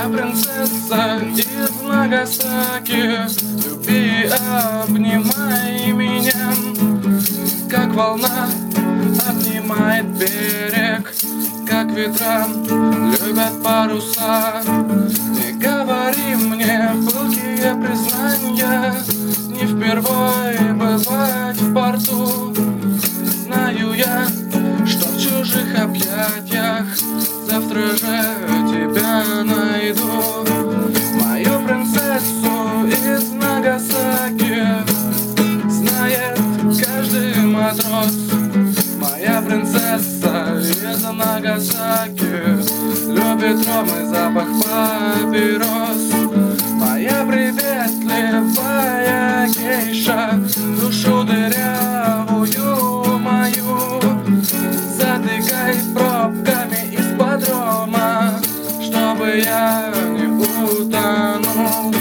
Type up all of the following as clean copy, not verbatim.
принцесса из Нагасаки, люби и обнимай меня, как волна обнимает берег, как ветра любят паруса. Не говори мне пылкие признания, не впервой бывать в порту. Знаю я, что в чужих объятиях завтра же тебя найду. Мою принцессу из Нагасаки знает каждый матрос. Моя принцесса из Нагасаки любит ром и запах папирос. Моя приветливая гейша, душу дырявую мою затыкай пробками из-под рома, чтобы я не утонул.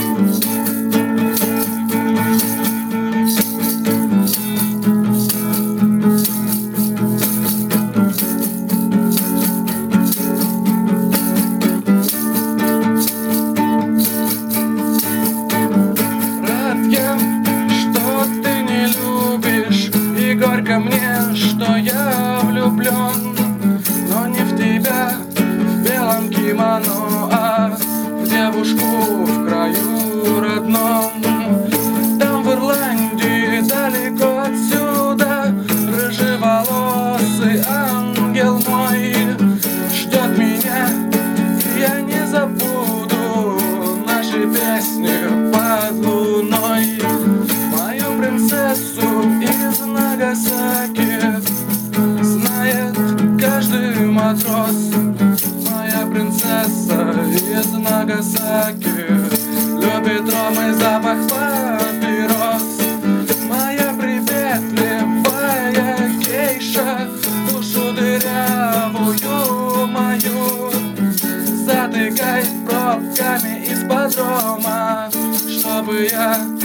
Горько мне, что я влюблен, но не в тебя, в белом кимоно, а в девушку в краю родном. Там в Ирландии, далеко отсюда, рыжеволосый ангел мой ждет меня, и я не забуду наши песни под луной. Мою принцессу из Нагасаки знает каждый матрос. Моя принцесса из Нагасаки любит ром и запах папирос. Моя приветливая гейша, душу дырявую мою затыкай пробками из-под рома, чтобы я